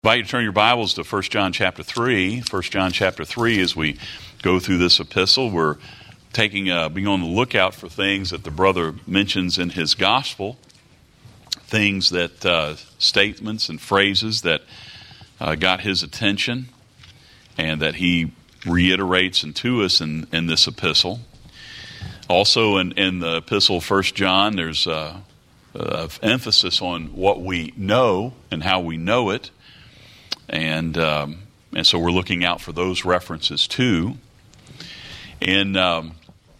I invite you to turn your Bibles to 1 John chapter 3. 1 John chapter 3, as we go through this epistle, we're being on the lookout for things that the brother mentions in his gospel, things that, statements and phrases that got his attention and that he reiterates to us in this epistle. Also in the epistle of 1 John, there's emphasis on what we know and how we know it. And so we're looking out for those references too. In the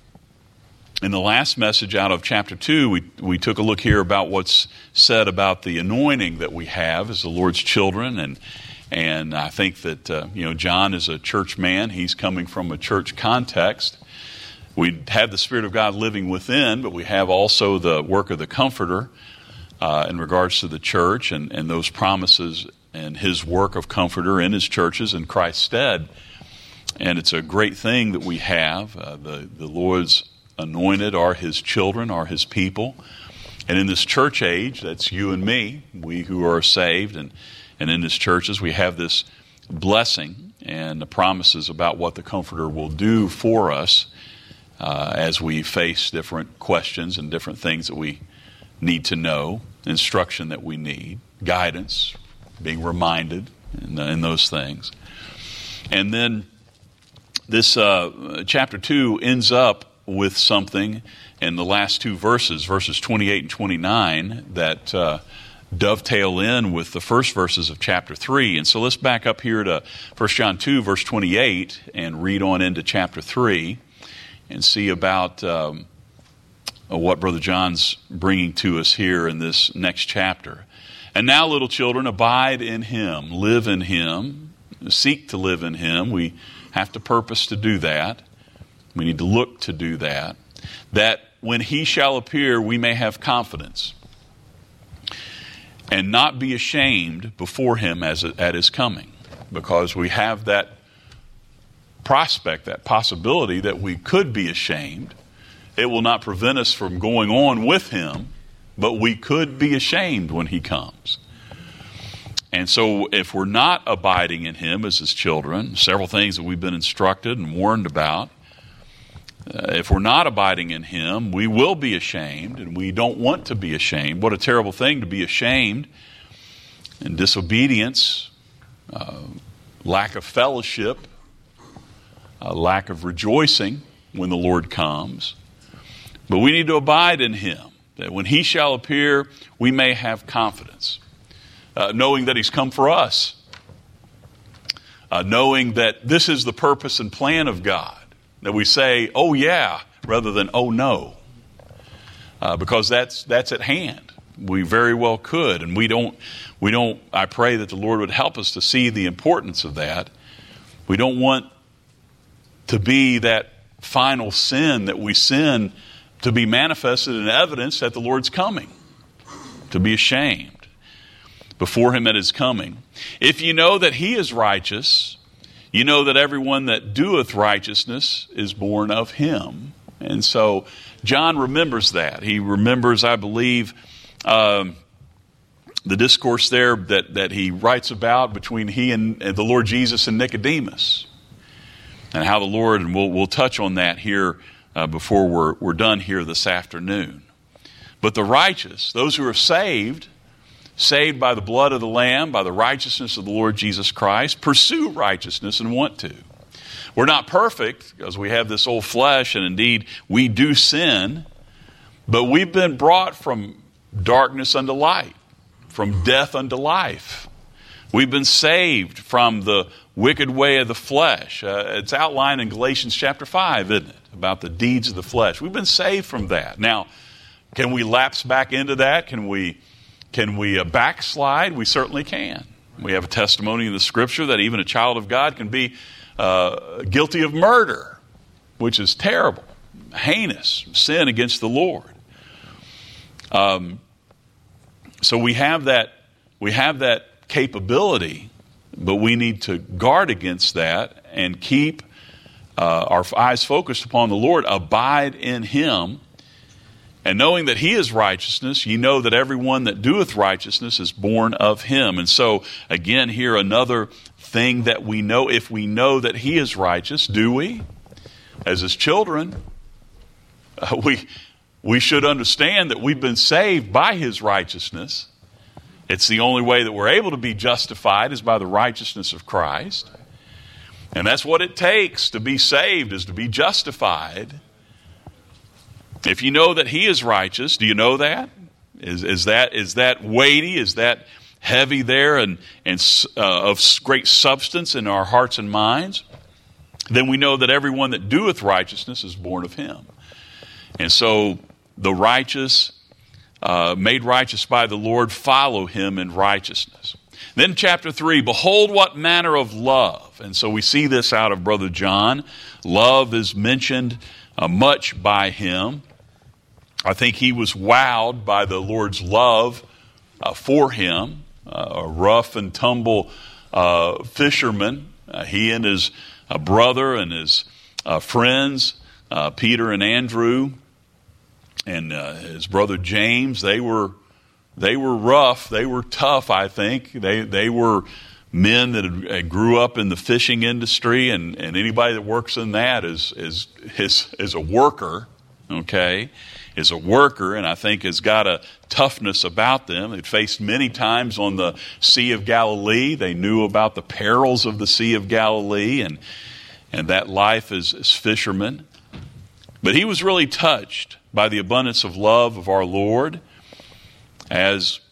last message out of chapter 2, we took a look here about what's said about the anointing that we have as the Lord's children, and I think that John is a church man. He's coming from a church context. We have the Spirit of God living within, but we have also the work of the Comforter in regards to the church and those promises and his work of Comforter in his churches in Christ's stead. And it's a great thing that we have. The Lord's anointed are his children, are his people. And in this church age, that's you and me, we who are saved, and in his churches, we have this blessing and the promises about what the Comforter will do for us as we face different questions and different things that we need to know, instruction that we need, guidance, being reminded in those things. And then this chapter 2 ends up with something in the last two verses 28 and 29, that dovetail in with the first verses of chapter 3. And so let's back up here to 1 John 2, verse 28, and read on into chapter 3 and see about what Brother John's bringing to us here in this next chapter. And now, little children, abide in him, live in him, seek to live in him. We have to purpose to do that. We need to look to do that. That when he shall appear, we may have confidence and not be ashamed before him at his coming. Because we have that prospect, that possibility that we could be ashamed. It will not prevent us from going on with him, but we could be ashamed when he comes. And so if we're not abiding in him as his children, several things that we've been instructed and warned about, if we're not abiding in him, we will be ashamed, and we don't want to be ashamed. What a terrible thing to be ashamed, and disobedience, lack of fellowship, lack of rejoicing when the Lord comes. But we need to abide in him, that when he shall appear, we may have confidence, knowing that he's come for us, knowing that this is the purpose and plan of God, that we say, oh yeah, rather than oh no, because that's at hand. We very well could, and we don't. I pray that the Lord would help us to see the importance of that. We don't want to be that final sin that we sin to be manifested in evidence that the Lord's coming, to be ashamed before him at his coming. If you know that he is righteous, you know that everyone that doeth righteousness is born of him. And so John remembers that. He remembers, I believe, the discourse there that he writes about between he and the Lord Jesus and Nicodemus, and how the Lord, and we'll touch on that here before we're done here this afternoon. But the righteous, those who are saved by the blood of the Lamb, by the righteousness of the Lord Jesus Christ, pursue righteousness and want to. We're not perfect because we have this old flesh, and indeed we do sin, but we've been brought from darkness unto light, from death unto life. We've been saved from the wicked way of the flesh. It's outlined in Galatians chapter 5, isn't it? About the deeds of the flesh. We've been saved from that. Now, can we lapse back into that? Can we backslide? We certainly can. We have a testimony in the Scripture that even a child of God can be guilty of murder, which is terrible, heinous sin against the Lord. So we have that capability, but we need to guard against that and keep our eyes focused upon the Lord, abide in him, And knowing that he is righteousness, ye know that everyone that doeth righteousness is born of him. And so, again, here another thing that we know. If we know that he is righteous, do we? As his children, we should understand that we've been saved by his righteousness. It's the only way that we're able to be justified is by the righteousness of Christ. And that's what it takes to be saved, is to be justified. If you know that he is righteous, do you know that? Is that weighty? Is that heavy there and of great substance in our hearts and minds? Then we know that everyone that doeth righteousness is born of him. And so the righteous, made righteous by the Lord, follow him in righteousness. Then chapter 3, behold what manner of love. And so we see this out of Brother John. Love is mentioned much by him. I think he was wowed by the Lord's love for him. A rough and tumble fisherman. He and his brother and his friends, Peter and Andrew, and his brother James, they were rough. They were tough, I think. They were men that grew up in the fishing industry, and anybody that works in that is a worker, okay? Is a worker, and I think has got a toughness about them. They'd faced many times on the Sea of Galilee. They knew about the perils of the Sea of Galilee and that life as fishermen. But he was really touched by the abundance of love of our Lord, as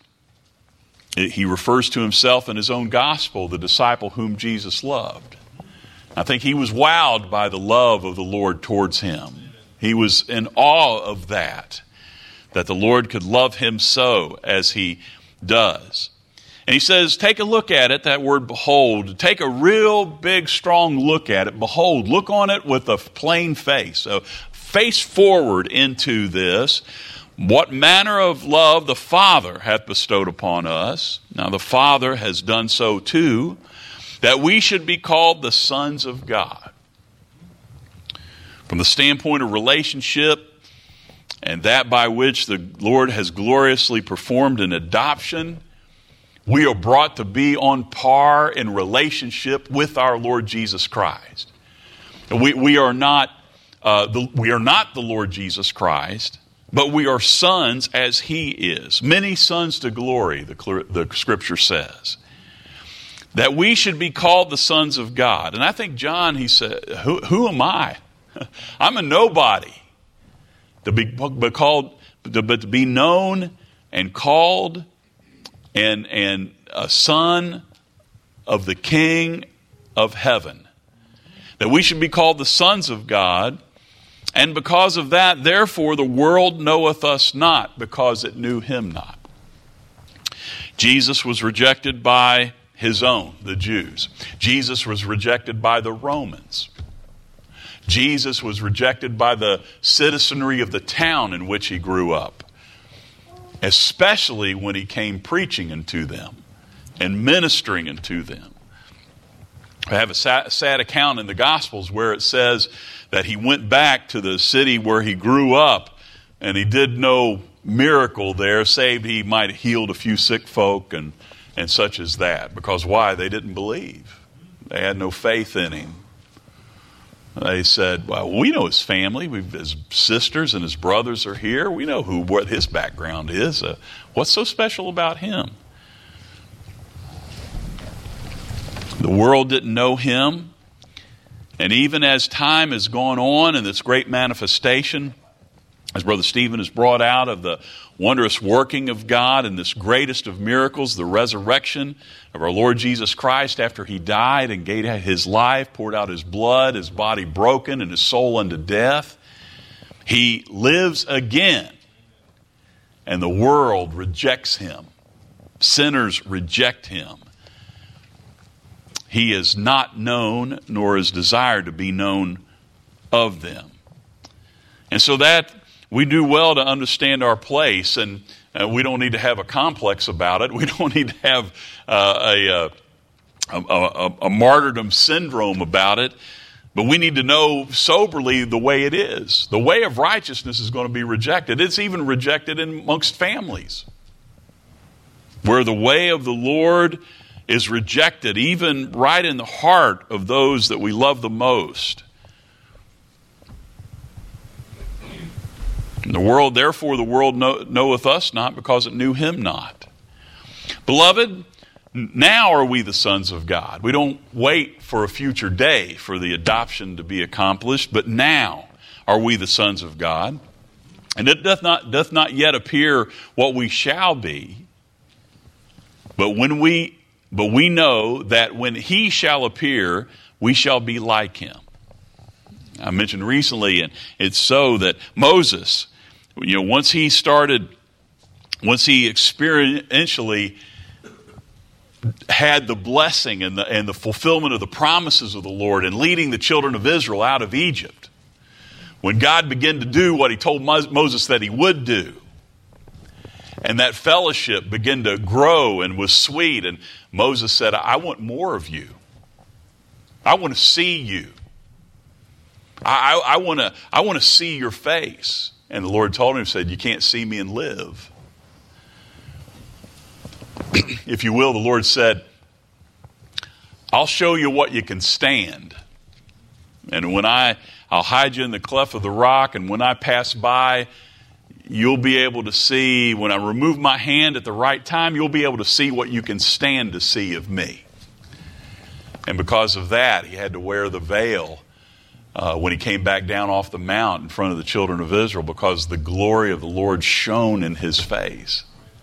he refers to himself in his own gospel, the disciple whom Jesus loved. I think he was wowed by the love of the Lord towards him. He was in awe of that the Lord could love him so as he does. And he says, take a look at it, that word behold. Take a real big, strong look at it. Behold, look on it with a plain face. So face forward into this. What manner of love the Father hath bestowed upon us. Now the Father has done so too, that we should be called the sons of God. From the standpoint of relationship, and that by which the Lord has gloriously performed an adoption, we are brought to be on par in relationship with our Lord Jesus Christ. We are not the Lord Jesus Christ, but we are sons as he is. Many sons to glory, the Scripture says. That we should be called the sons of God. And I think John, he said, who am I? I'm a nobody to be called, but to be known and called and a son of the King of heaven. That we should be called the sons of God, and because of that, therefore, the world knoweth us not, because it knew him not. Jesus was rejected by his own, the Jews. Jesus was rejected by the Romans. Jesus was rejected by the citizenry of the town in which he grew up, especially when he came preaching unto them and ministering unto them. I have a sad account in the Gospels where it says that he went back to the city where he grew up, and he did no miracle there, save he might have healed a few sick folk and such as that. Because why? They didn't believe. They had no faith in him. They said, well, we know his family. His sisters and his brothers are here. We know what his background is. What's so special about him? The world didn't know him. And even as time has gone on in this great manifestation, as Brother Stephen has brought out of the wondrous working of God and this greatest of miracles, the resurrection of our Lord Jesus Christ after he died and gave his life, poured out his blood, his body broken and his soul unto death. He lives again, and the world rejects him. Sinners reject him. He is not known, nor is desired to be known of them. And so that we do well to understand our place, and we don't need to have a complex about it. We don't need to have a martyrdom syndrome about it. But we need to know soberly the way it is. The way of righteousness is going to be rejected. It's even rejected amongst families, where the way of the Lord is rejected, even right in the heart of those that we love the most. And the world, therefore, the world knoweth us not, because it knew him not. Beloved, now are we the sons of God. We don't wait for a future day for the adoption to be accomplished, but now are we the sons of God. And it doth not yet appear what we shall be, but we know that when he shall appear, we shall be like him. I mentioned recently, and it's so that Moses, once he experientially had the blessing and the fulfillment of the promises of the Lord and leading the children of Israel out of Egypt, when God began to do what he told Moses that he would do, and that fellowship began to grow and was sweet, and Moses said, I want more of you. I want to see you. I want to see your face. And the Lord told him, said, you can't see me and live. If you will, the Lord said, I'll show you what you can stand. And when I'll hide you in the cleft of the rock, and when I pass by, you'll be able to see, when I remove my hand at the right time, you'll be able to see what you can stand to see of me. And because of that, he had to wear the veil when he came back down off the mount in front of the children of Israel, because the glory of the Lord shone in his face.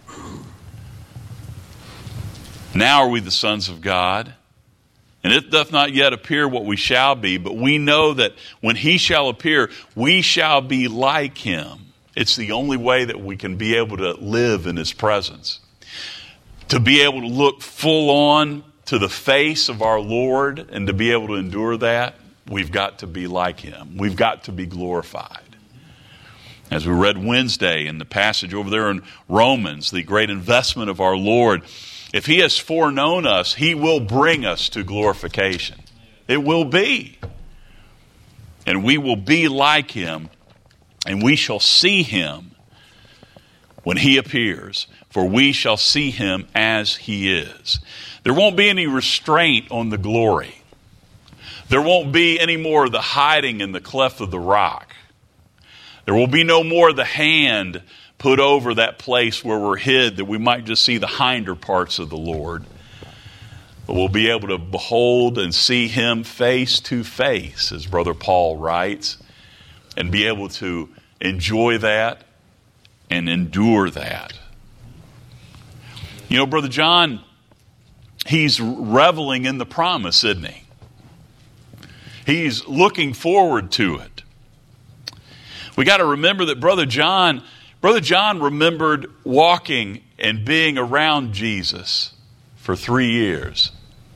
Now are we the sons of God, and it doth not yet appear what we shall be, but we know that when he shall appear, we shall be like him. It's the only way that we can be able to live in his presence. To be able to look full on to the face of our Lord and to be able to endure that, we've got to be like him. We've got to be glorified. As we read Wednesday in the passage over there in Romans, the great investment of our Lord, if he has foreknown us, he will bring us to glorification. It will be. And we will be like him, and we shall see him when he appears, for we shall see him as he is. There won't be any restraint on the glory. There won't be any more of the hiding in the cleft of the rock. There will be no more of the hand put over that place where we're hid, that we might just see the hinder parts of the Lord. But we'll be able to behold and see him face to face, as Brother Paul writes, and be able to enjoy that and endure that. You know, Brother John, he's reveling in the promise, isn't he? He's looking forward to it. We got to remember that Brother John remembered walking and being around Jesus for 3 years.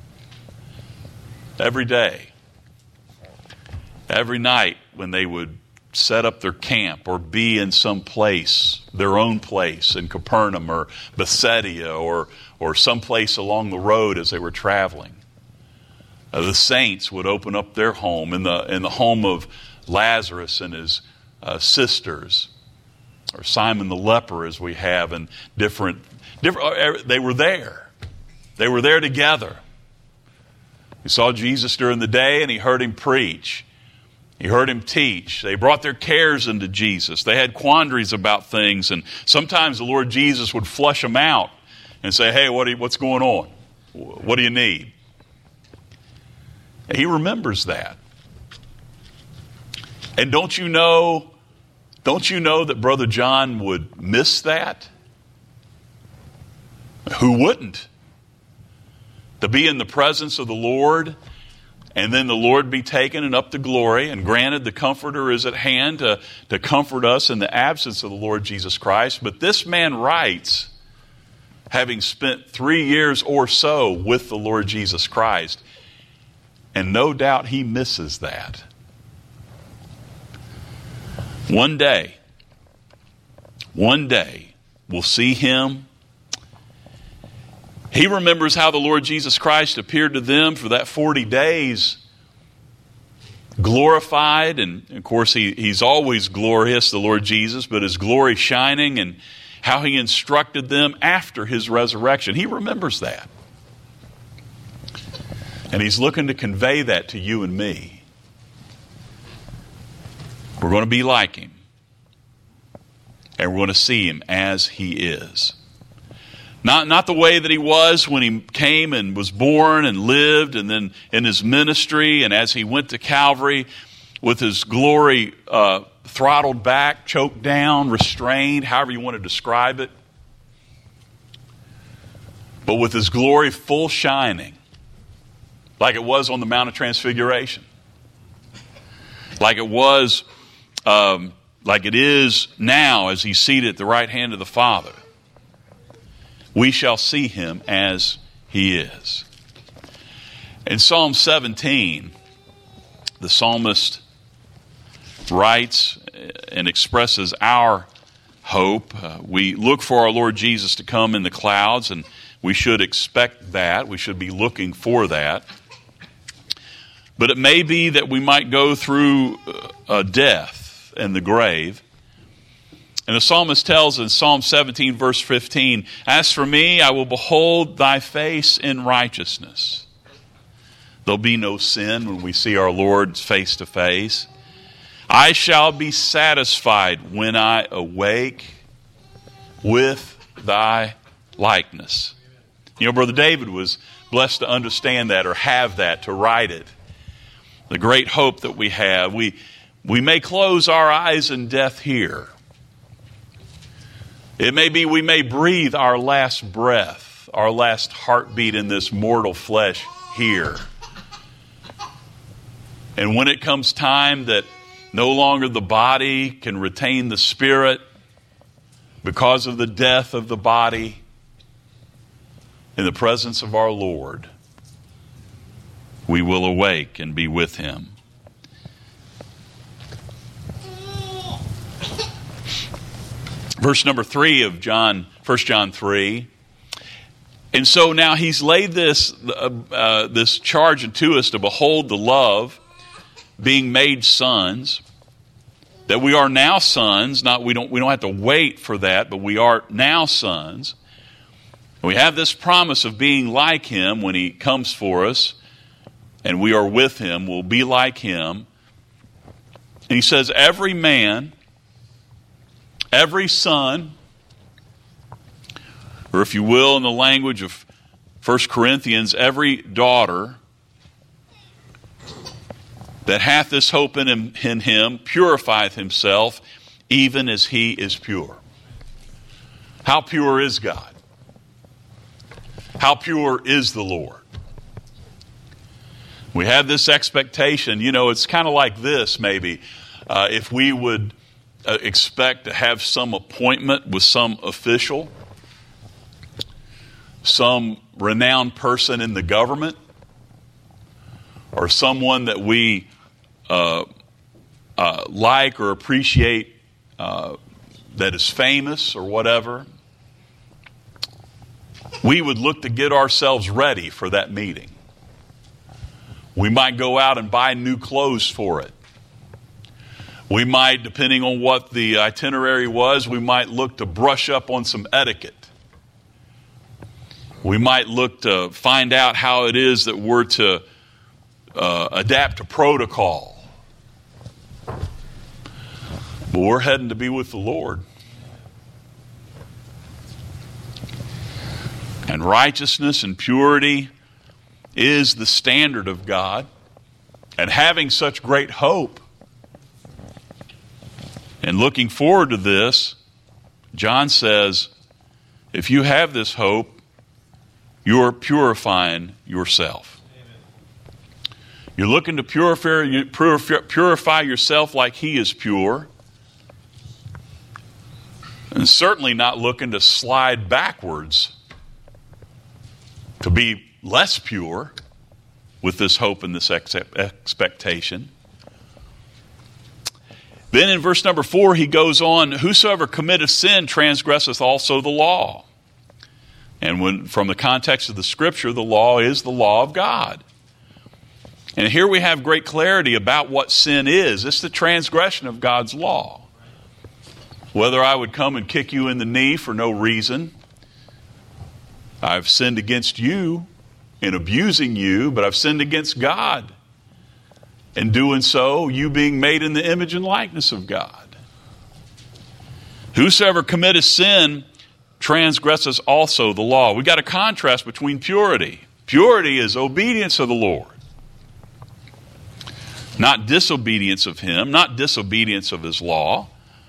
Every day. Every night when they would set up their camp or be in some place, their own place in Capernaum or Bethsaida or someplace along the road as they were traveling. The saints would open up their home in the home of Lazarus and his sisters, or Simon the leper, as we have, and different. They were there. They were there together. He saw Jesus during the day, and he heard him preach. He heard him teach. They brought their cares into Jesus. They had quandaries about things, and sometimes the Lord Jesus would flush them out and say, "Hey, what's going on? What do you need?" He remembers that. And don't you know that Brother John would miss that? Who wouldn't? To be in the presence of the Lord, and then the Lord be taken and up to glory, and granted the Comforter is at hand to comfort us in the absence of the Lord Jesus Christ. But this man writes, having spent 3 years or so with the Lord Jesus Christ, and no doubt he misses that. One day, we'll see him. He remembers how the Lord Jesus Christ appeared to them for that 40 days, glorified, and of course he's always glorious, the Lord Jesus, but his glory shining, and how he instructed them after his resurrection. He remembers that. And he's looking to convey that to you and me. We're going to be like him. And we're going to see him as he is. Not the way that he was when he came and was born and lived, and then in his ministry, and as he went to Calvary with his glory throttled back, choked down, restrained, however you want to describe it. But with his glory full shining, like it was on the Mount of Transfiguration. Like it was, like it is now as he's seated at the right hand of the Father. We shall see him as he is. In Psalm 17, the psalmist writes and expresses our hope. We look for our Lord Jesus to come in the clouds, and we should expect that. We should be looking for that. But it may be that we might go through death and the grave. And the psalmist tells in Psalm 17, verse 15, "As for me, I will behold thy face in righteousness." There'll be no sin when we see our Lord face to face. "I shall be satisfied when I awake with thy likeness." You know, Brother David was blessed to understand that, or have that, to write it. The great hope that we have. We may close our eyes in death here. It may be we may breathe our last breath, our last heartbeat in this mortal flesh here. And when it comes time that no longer the body can retain the spirit because of the death of the body, in the presence of our Lord, we will awake and be with him. Verse number 3 of 1 John 3. And so now he's laid this charge unto us to behold the love, being made sons, that we are now sons. We don't have to wait for that, but we are now sons. We have this promise of being like him when he comes for us, and we are with him. We'll be like him. And he says, every man, every son, or if you will, in the language of 1 Corinthians, every daughter that hath this hope in him purifieth himself, even as he is pure. How pure is God? How pure is the Lord? We have this expectation. You know, it's kind of like this maybe. If we would expect to have some appointment with some official, some renowned person in the government, or someone that we like or appreciate that is famous or whatever, we would look to get ourselves ready for that meeting. We might go out and buy new clothes for it. We might, depending on what the itinerary was, we might look to brush up on some etiquette. We might look to find out how it is that we're to adapt to protocol. But we're heading to be with the Lord. And righteousness and purity is the standard of God. And having such great hope and looking forward to this, John says, if you have this hope, you're purifying yourself. Amen. You're looking to purify yourself like he is pure. And certainly not looking to slide backwards to be less pure with this hope and this expectation. Then in verse number 4, he goes on, whosoever committeth sin transgresseth also the law. And when, from the context of the Scripture, the law is the law of God. And here we have great clarity about what sin is. It's the transgression of God's law. Whether I would come and kick you in the knee for no reason, I've sinned against you in abusing you, but I've sinned against God. In doing so, you being made in the image and likeness of God. Whosoever committeth sin transgresses also the law. We've got a contrast between purity. Purity is obedience of the Lord. Not disobedience of Him, not disobedience of His law.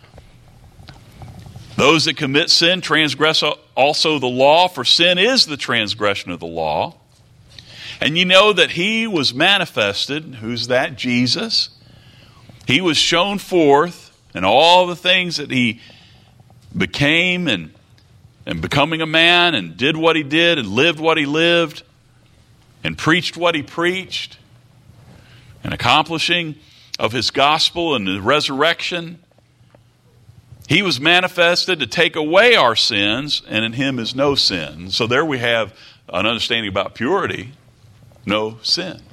Those that commit sin transgress also the law, for sin is the transgression of the law. And you know that He was manifested. Who's that? Jesus. He was shown forth in all the things that He became and becoming a man and did what He did and lived what He lived and preached what He preached and accomplishing of His gospel and the resurrection. He was manifested to take away our sins, and in Him is no sin. So there we have an understanding about purity, no sin.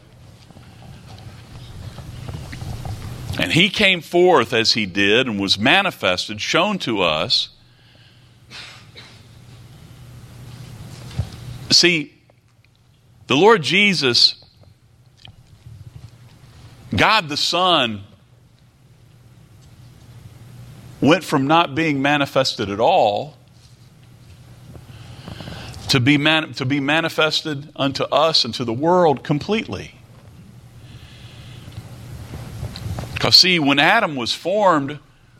And He came forth as He did and was manifested, shown to us. See, the Lord Jesus, God the Son, went from not being manifested at all to be manifested unto us and to the world completely. Because see, when Adam was formed,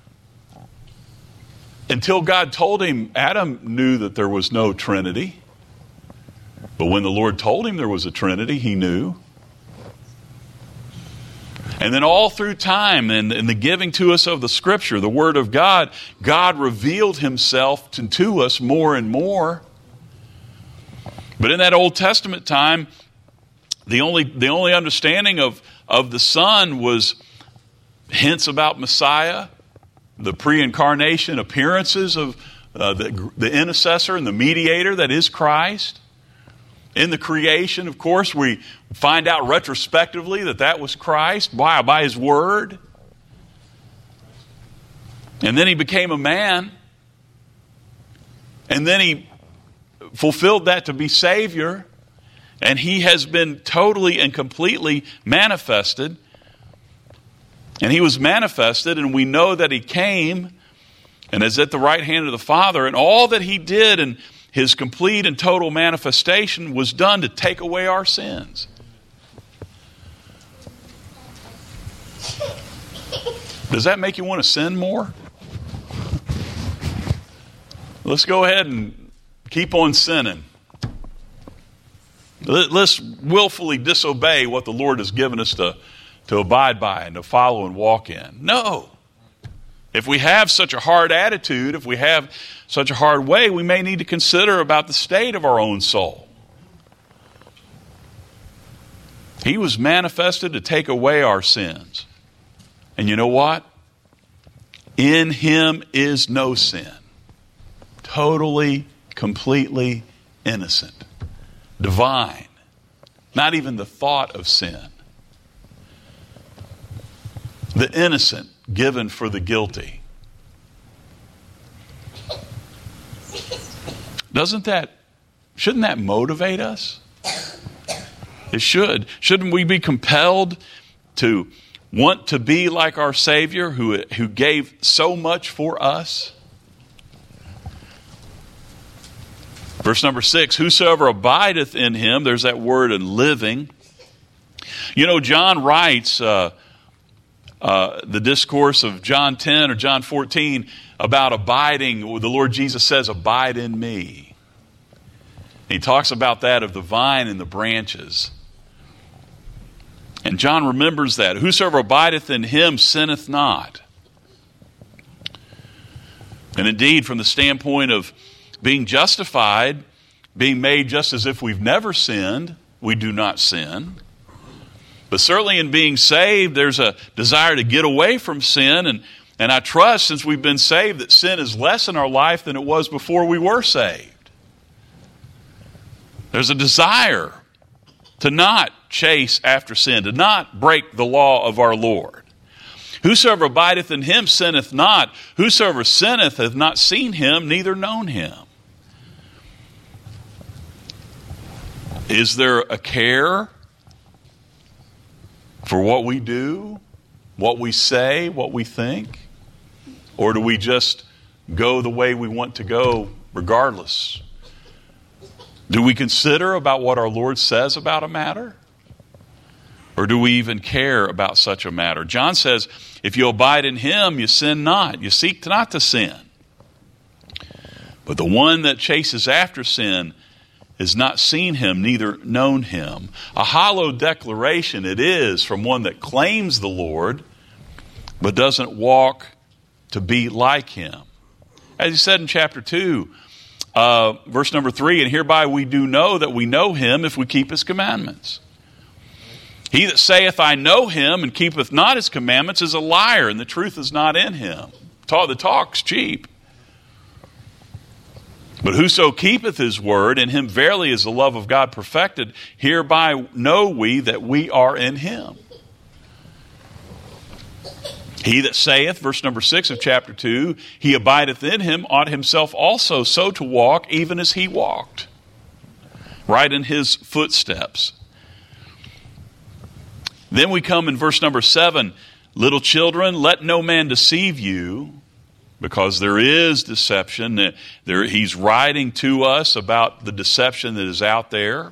until God told him, Adam knew that there was no Trinity. But when the Lord told him there was a Trinity, he knew. And then all through time and the giving to us of the Scripture, the Word of God, God revealed Himself to us more and more. But in that Old Testament time, the only understanding of the Son was hints about Messiah, the pre-incarnation appearances of the intercessor and the mediator that is Christ. In the creation, of course, we find out retrospectively that was Christ by His Word. And then He became a man. And then He fulfilled that to be Savior. And He has been totally and completely manifested. And He was manifested, and we know that He came and is at the right hand of the Father. And all that He did and His complete and total manifestation was done to take away our sins. Does that make you want to sin more? Let's go ahead and keep on sinning. Let's willfully disobey what the Lord has given us to abide by and to follow and walk in. No. If we have such a hard attitude, if we have such a hard way, we may need to consider about the state of our own soul. He was manifested to take away our sins. And you know what? In Him is no sin. Totally, completely innocent. Divine. Not even the thought of sin. The innocent given for the guilty. Shouldn't that motivate us? It should. Shouldn't we be compelled to want to be like our Savior who gave so much for us? Verse number 6, whosoever abideth in Him, there's that word in living. You know, John writes the discourse of John 10 or John 14 about abiding. The Lord Jesus says, abide in me. He talks about that of the vine and the branches. And John remembers that. Whosoever abideth in Him sinneth not. And indeed, from the standpoint of being justified, being made just as if we've never sinned, we do not sin. But certainly in being saved, there's a desire to get away from sin. And I trust, since we've been saved, that sin is less in our life than it was before we were saved. There's a desire to not chase after sin, to not break the law of our Lord. Whosoever abideth in him sinneth not. Whosoever sinneth hath not seen him, neither known him. Is there a care for what we do, what we say, what we think? Or do we just go the way we want to go regardless? Do we consider about what our Lord says about a matter? Or do we even care about such a matter? John says, if you abide in him, you sin not. You seek not to sin. But the one that chases after sin has not seen him, neither known him. A hollow declaration it is from one that claims the Lord, but doesn't walk to be like him. As he said in chapter 2, verse number 3, and hereby we do know that we know him if we keep his commandments. He that saith, I know him, and keepeth not his commandments is a liar, and the truth is not in him. The talk's cheap. But whoso keepeth his word, in him verily is the love of God perfected. Hereby know we that we are in him. He that saith, verse number 6 of chapter 2, he abideth in him, ought himself also so to walk, even as he walked. Right in his footsteps. Then we come in verse number 7, little children, let no man deceive you, because there is deception. He's writing to us about the deception that is out there.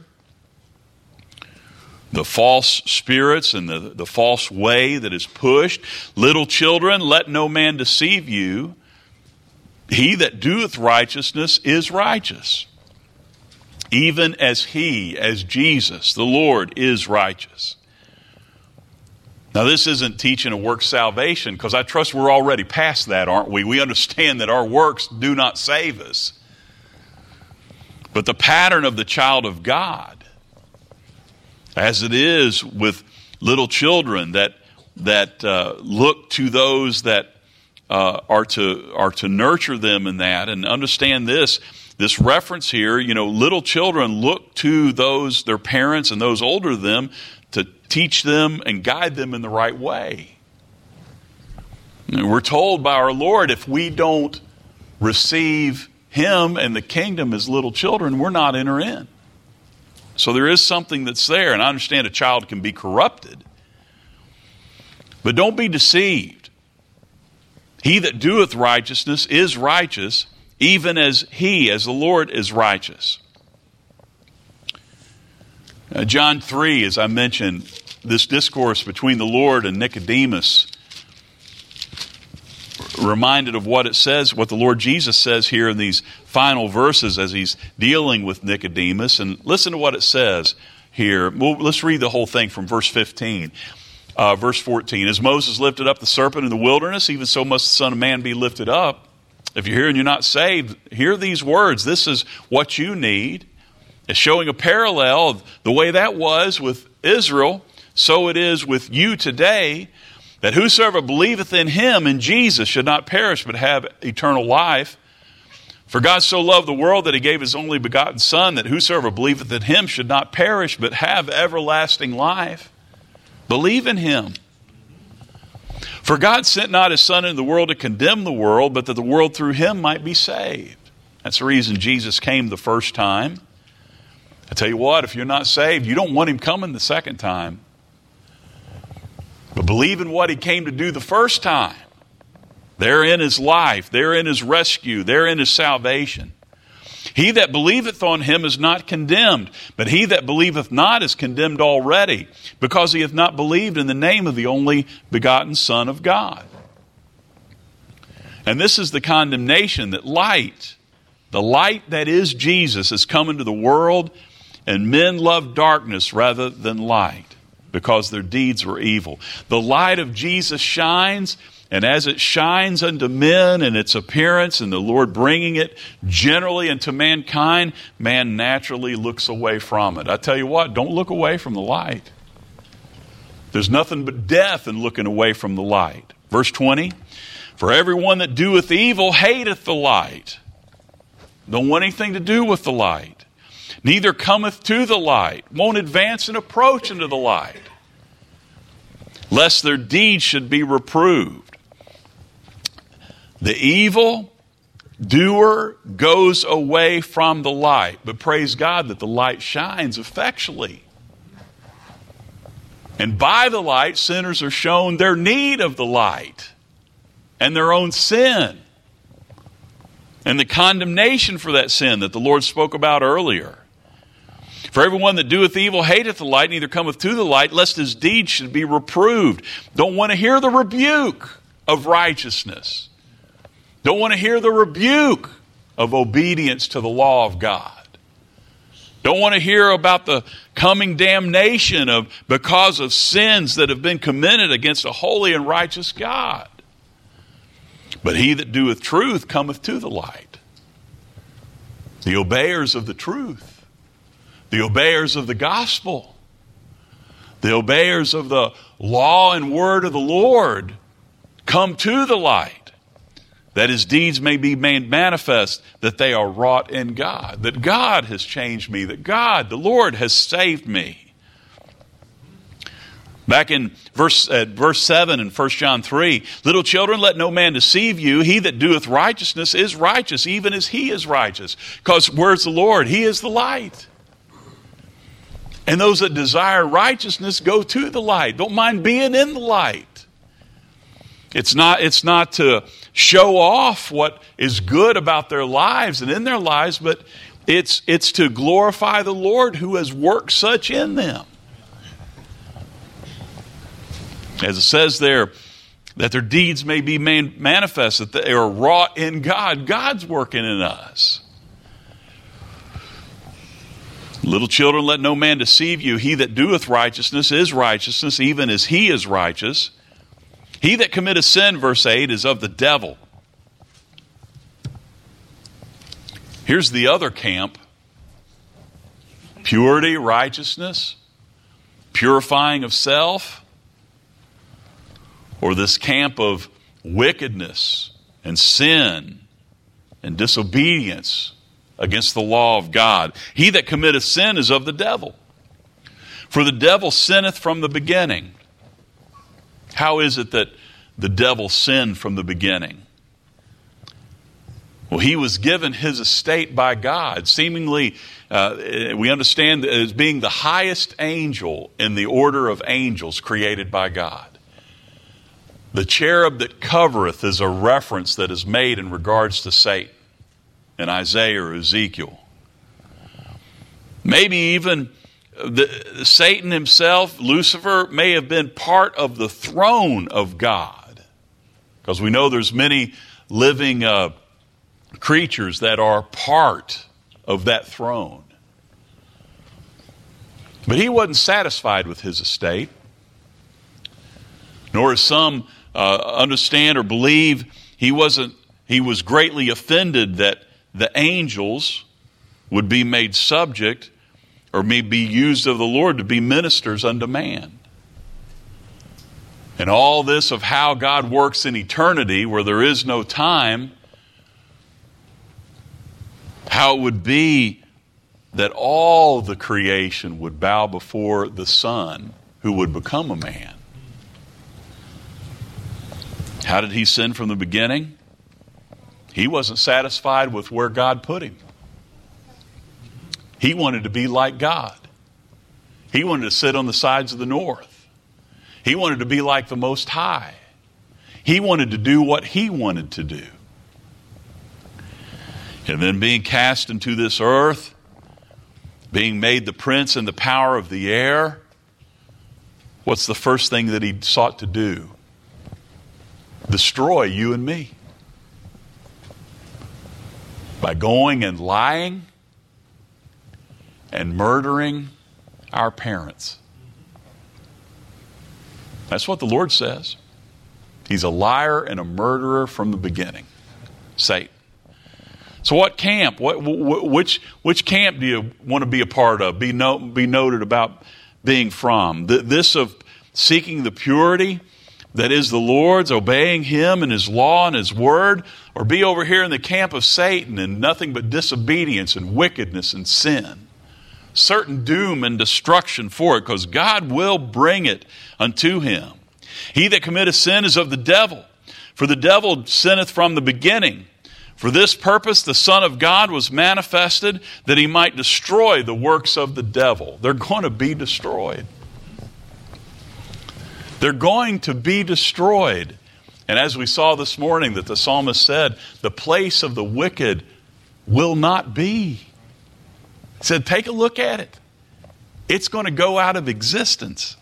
The false spirits and the false way that is pushed. Little children, let no man deceive you. He that doeth righteousness is righteous, even as he, as Jesus, the Lord, is righteous. Now, this isn't teaching a work salvation, because I trust we're already past that, aren't we? We understand that our works do not save us. But the pattern of the child of God, as it is with little children that look to those that are to nurture them in that, and understand this reference here, little children look to those, their parents and those older than them, to teach them and guide them in the right way. And we're told by our Lord, if we don't receive him and the kingdom as little children, we're not entering in. So there is something that's there, and I understand a child can be corrupted. But don't be deceived. He that doeth righteousness is righteous, even as he, as the Lord, is righteous. John 3, as I mentioned, this discourse between the Lord and Nicodemus, reminded of what it says, what the Lord Jesus says here in these final verses as he's dealing with Nicodemus. And listen to what it says here. Well, let's read the whole thing from verse 15. Verse 14, as Moses lifted up the serpent in the wilderness, even so must the Son of Man be lifted up. If you're here and you're not saved, hear these words. This is what you need. It's showing a parallel of the way that was with Israel, so it is with you today, that whosoever believeth in him, in Jesus, should not perish but have eternal life. For God so loved the world that he gave his only begotten Son, that whosoever believeth in him should not perish but have everlasting life. Believe in him. For God sent not his Son into the world to condemn the world, but that the world through him might be saved. That's the reason Jesus came the first time. I tell you what, if you're not saved, you don't want him coming the second time. But believe in what he came to do the first time. Therein is life, therein is rescue, therein is salvation. He that believeth on him is not condemned, but he that believeth not is condemned already, because he hath not believed in the name of the only begotten Son of God. And this is the condemnation, that light, the light that is Jesus, has come into the world, and men love darkness rather than light, because their deeds were evil. The light of Jesus shines, and as it shines unto men in its appearance, and the Lord bringing it generally into mankind, man naturally looks away from it. I tell you what, don't look away from the light. There's nothing but death in looking away from the light. Verse 20, for everyone that doeth evil hateth the light. Don't want anything to do with the light. neither cometh to the light, won't advance and approach into the light, lest their deeds should be reproved. The evil doer goes away from the light, but praise God that the light shines effectually. And by the light, sinners are shown their need of the light and their own sin and the condemnation for that sin that the Lord spoke about earlier. For everyone that doeth evil hateth the light, neither cometh to the light, lest his deeds should be reproved. Don't want to hear the rebuke of righteousness. Don't want to hear the rebuke of obedience to the law of God. Don't want to hear about the coming damnation because of sins that have been committed against a holy and righteous God. But he that doeth truth cometh to the light. The obeyers of the truth, the obeyers of the gospel, the obeyers of the law and word of the Lord come to the light, that his deeds may be made manifest, that they are wrought in God, that God has changed me, that God, the Lord, has saved me. Back in verse 7 in 1 John 3, little children, let no man deceive you. He that doeth righteousness is righteous, even as he is righteous. Because where's the Lord? He is the light. And those that desire righteousness go to the light. Don't mind being in the light. It's not to show off what is good about their lives and in their lives, but it's to glorify the Lord who has worked such in them. As it says there, that their deeds may be made manifest, that they are wrought in God. God's working in us. Little children, let no man deceive you. He that doeth righteousness is righteousness, even as he is righteous. He that committeth sin, verse 8, is of the devil. Here's the other camp. Purity, righteousness, purifying of self, or this camp of wickedness and sin and disobedience against the law of God. He that committeth sin is of the devil. For the devil sinneth from the beginning. How is it that the devil sinned from the beginning? Well, he was given his estate by God. Seemingly, we understand as being the highest angel in the order of angels created by God. The cherub that covereth is a reference that is made in regards to Satan in Isaiah or Ezekiel. Maybe even Satan himself, Lucifer, may have been part of the throne of God. Because we know there's many living creatures that are part of that throne. But he wasn't satisfied with his estate. Nor as some understand or believe, he was greatly offended that the angels would be made subject or may be used of the Lord to be ministers unto man. And all this of how God works in eternity where there is no time, how it would be that all the creation would bow before the Son who would become a man. How did he sin from the beginning? He wasn't satisfied with where God put him. He wanted to be like God. He wanted to sit on the sides of the north. He wanted to be like the Most High. He wanted to do what he wanted to do. And then being cast into this earth, being made the prince and the power of the air, what's the first thing that he sought to do? Destroy you and me. By going and lying and murdering our parents. That's what the Lord says. He's a liar and a murderer from the beginning. Satan. So what camp? Which camp do you want to be a part of? Be noted about being from? This of seeking the purity that is the Lord's, obeying Him and His law and His word, or be over here in the camp of Satan and nothing but disobedience and wickedness and sin? certain doom and destruction for it, because God will bring it unto him. He that committeth sin is of the devil, for the devil sinneth from the beginning. For this purpose the Son of God was manifested, that he might destroy the works of the devil. They're going to be destroyed. They're going to be destroyed. And as we saw this morning that the psalmist said, the place of the wicked will not be. He said, take a look at it. It's going to go out of existence.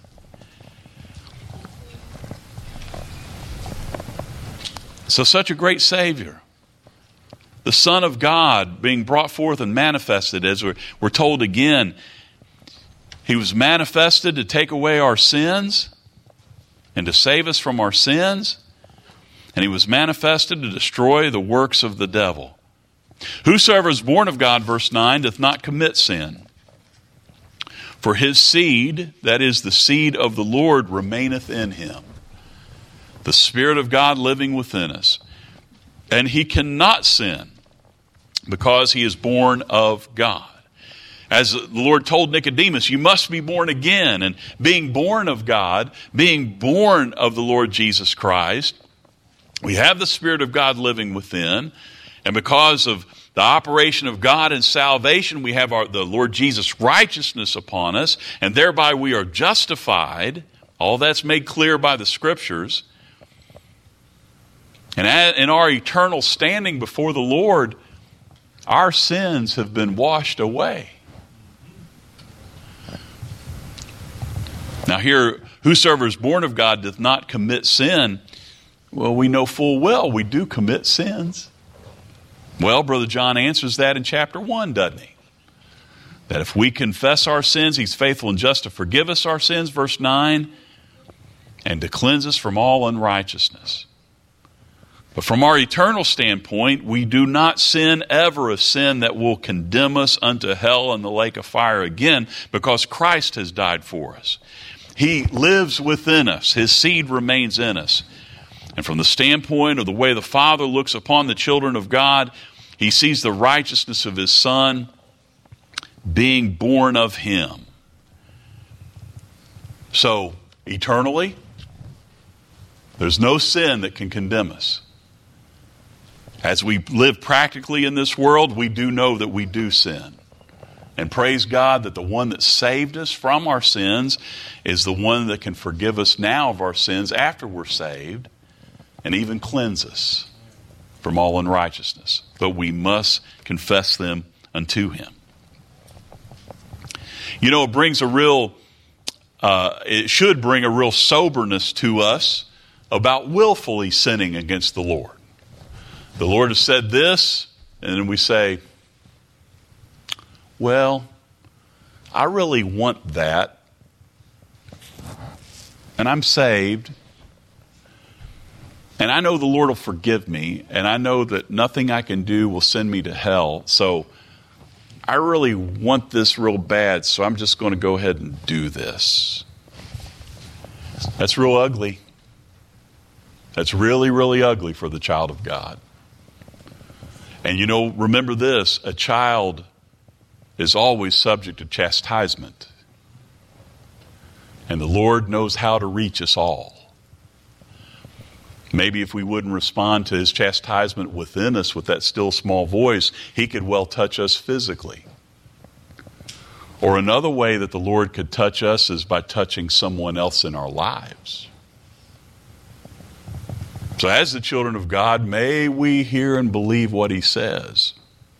So such a great Savior. The Son of God being brought forth and manifested, as we're told again, he was manifested to take away our sins and to save us from our sins. And he was manifested to destroy the works of the devil. Whosoever is born of God, verse 9, doth not commit sin. For his seed, that is the seed of the Lord, remaineth in him. The Spirit of God living within us. And he cannot sin because he is born of God. As the Lord told Nicodemus, you must be born again. And being born of God, being born of the Lord Jesus Christ, we have the Spirit of God living within. And because of the operation of God in salvation, we have the Lord Jesus' righteousness upon us. And thereby we are justified. All that's made clear by the Scriptures. And in our eternal standing before the Lord, our sins have been washed away. Now here, whosoever is born of God doth not commit sin. Well, we know full well we do commit sins. Well, Brother John answers that in chapter 1, doesn't he? That if we confess our sins, he's faithful and just to forgive us our sins, verse 9, and to cleanse us from all unrighteousness. But from our eternal standpoint, we do not sin ever a sin that will condemn us unto hell and the lake of fire again, because Christ has died for us. He lives within us. His seed remains in us. And from the standpoint of the way the Father looks upon the children of God, he sees the righteousness of his Son being born of him. So, eternally, there's no sin that can condemn us. As we live practically in this world, we do know that we do sin. And praise God that the one that saved us from our sins is the one that can forgive us now of our sins after we're saved and even cleanse us from all unrighteousness. But we must confess them unto him. You know, it should bring a real soberness to us about willfully sinning against the Lord. The Lord has said this, and then we say, well, I really want that, and I'm saved, and I know the Lord will forgive me, and I know that nothing I can do will send me to hell, so I really want this real bad, so I'm just going to go ahead and do this. That's real ugly. That's really, really ugly for the child of God. And you know, remember this, a child is always subject to chastisement. And the Lord knows how to reach us all. Maybe if we wouldn't respond to his chastisement within us with that still small voice, he could well touch us physically. Or another way that the Lord could touch us is by touching someone else in our lives. So as the children of God, may we hear and believe what he says.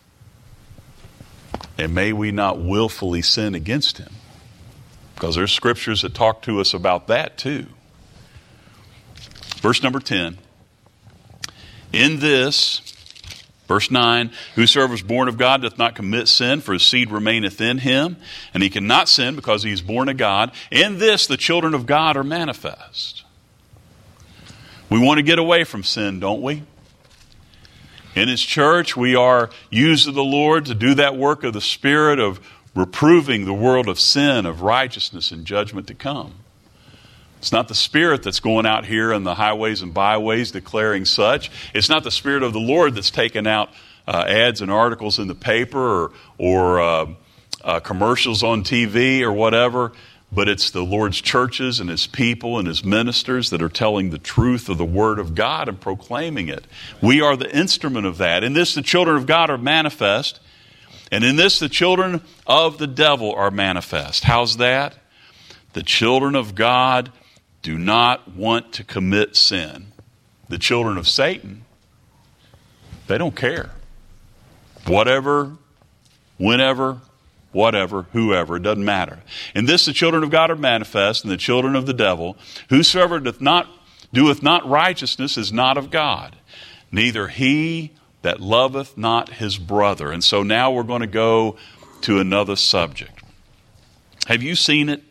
And may we not willfully sin against him. Because there's scriptures that talk to us about that too. Verse number 10. In this, verse 9, whosoever is born of God doth not commit sin, for his seed remaineth in him, and he cannot sin because he is born of God. In this the children of God are manifest. We want to get away from sin, don't we? In his church, we are used of the Lord to do that work of the Spirit of reproving the world of sin, of righteousness, and judgment to come. It's not the Spirit that's going out here on the highways and byways declaring such. It's not the Spirit of the Lord that's taking out ads and articles in the paper or commercials on TV or whatever, but it's the Lord's churches and His people and His ministers that are telling the truth of the Word of God and proclaiming it. We are the instrument of that. In this, the children of God are manifest, and in this, the children of the devil are manifest. How's that? The children of God do not want to commit sin. The children of Satan, they don't care. Whatever, whenever, whatever, whoever, it doesn't matter. In this the children of God are manifest, and the children of the devil. Whosoever doeth not righteousness is not of God, neither he that loveth not his brother. And so now we're going to go to another subject. Have you seen it?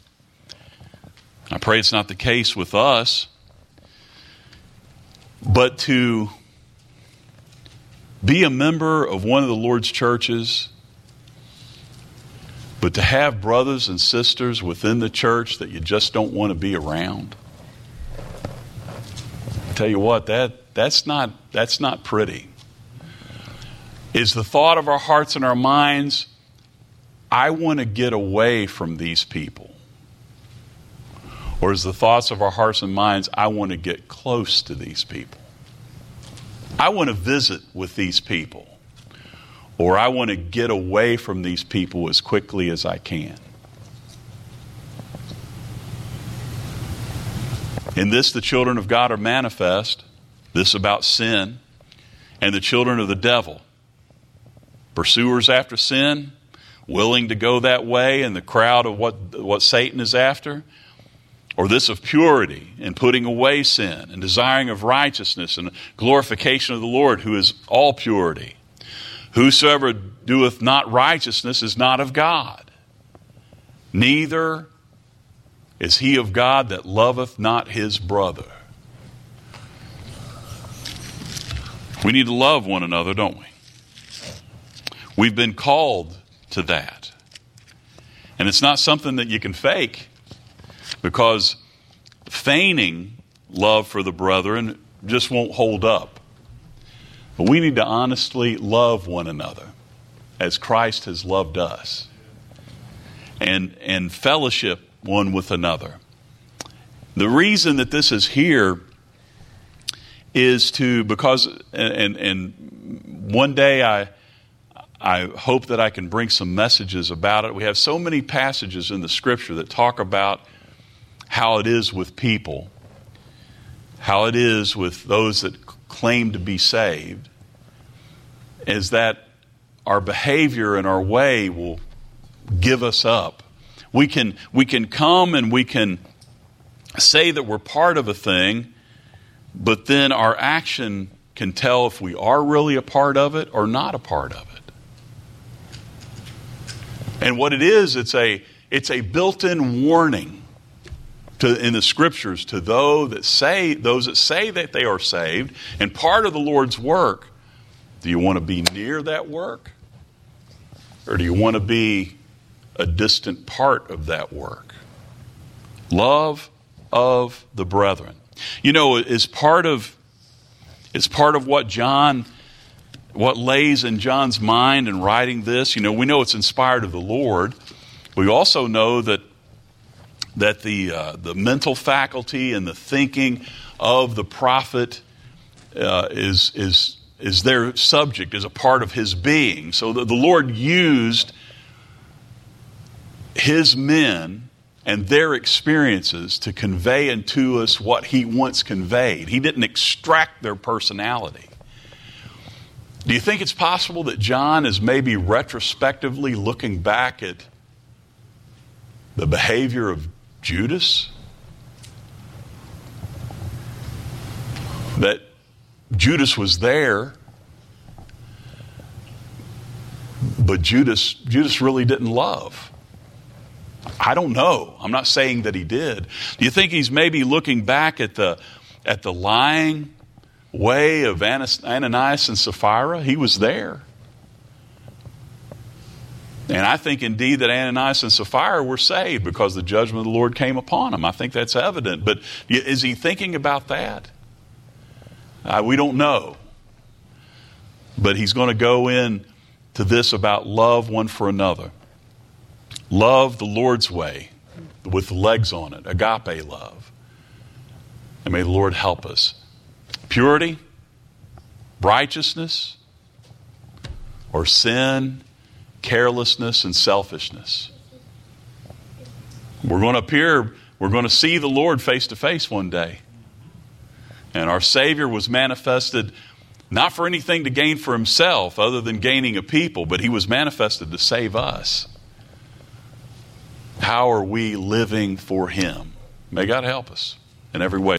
I pray it's not the case with us, but to be a member of one of the Lord's churches, but to have brothers and sisters within the church that you just don't want to be around. I tell you what, that's not pretty. Is the thought of our hearts and our minds, I want to get away from these people? Or is the thoughts of our hearts and minds, I want to get close to these people? I want to visit with these people. Or I want to get away from these people as quickly as I can. In this, the children of God are manifest. This about sin. And the children of the devil. Pursuers after sin. Willing to go that way in the crowd of what Satan is after. Or this of purity and putting away sin and desiring of righteousness and glorification of the Lord, who is all purity. Whosoever doeth not righteousness is not of God. Neither is he of God that loveth not his brother. We need to love one another, don't we? We've been called to that. And it's not something that you can fake, because feigning love for the brethren just won't hold up. But we need to honestly love one another as Christ has loved us, and fellowship one with another. The reason that this is here is because one day I hope that I can bring some messages about it. We have so many passages in the Scripture that talk about how it is with people, how it is with those that claim to be saved, is that our behavior and our way will give us up. We can come and we can say that we're part of a thing, but then our action can tell if we are really a part of it or not a part of it. And what it is, it's a built-in warning in the Scriptures to those that say that they are saved and part of the Lord's work. Do you want to be near that work? Or do you want to be a distant part of that work? Love of the brethren. You know, is part of what lays in John's mind in writing this. You know, we know it's inspired of the Lord. We also know that the mental faculty and the thinking of the prophet is their subject, is a part of his being. So the Lord used his men and their experiences to convey unto us what he once conveyed. He didn't extract their personality. Do you think it's possible that John is maybe retrospectively looking back at the behavior of Judas? That Judas was there, but Judas really didn't love. I don't know. I'm not saying that he did. Do you think he's maybe looking back at the lying way of Ananias and Sapphira? He was there. And I think indeed that Ananias and Sapphira were saved because the judgment of the Lord came upon them. I think that's evident. But is he thinking about that? We don't know. But he's going to go in to this about love one for another. love the Lord's way with legs on it, agape love. And may the Lord help us. Purity, righteousness, or sin, carelessness, and selfishness. We're going to appear, we're going to see the Lord face to face one day. And our Savior was manifested not for anything to gain for himself other than gaining a people, but he was manifested to save us. How are we living for him? May God help us in every way.